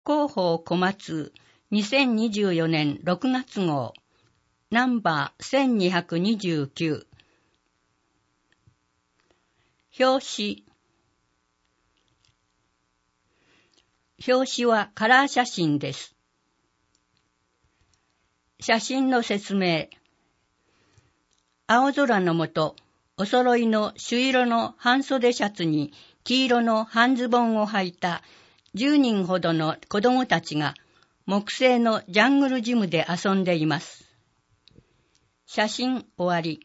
広報小松2024年6月号ナンバー1229表紙はカラー写真です。写真の説明。青空の下、お揃いの朱色の半袖シャツに黄色の半ズボンを履いた10人ほどの子供たちが木製のジャングルジムで遊んでいます。写真終わり。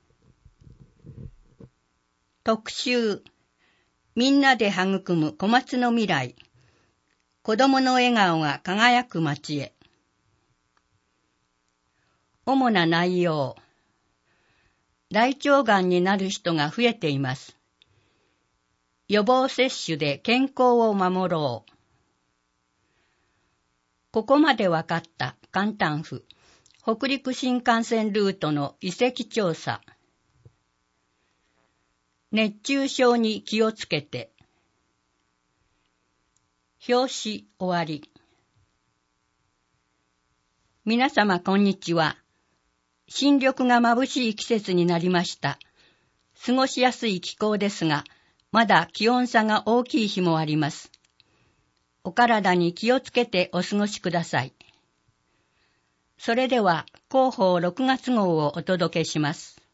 特集。みんなで育む小松の未来。子供の笑顔が輝く街へ。主な内容。大腸がんになる人が増えています。予防接種で健康を守ろう。ここまで分かった簡単譜。北陸新幹線ルートの遺跡調査。熱中症に気をつけて。表紙終わり。皆様こんにちは。新緑が眩しい季節になりました。過ごしやすい気候ですが、まだ気温差が大きい日もあります。お体に気をつけてお過ごしください。それでは広報6月号をお届けします。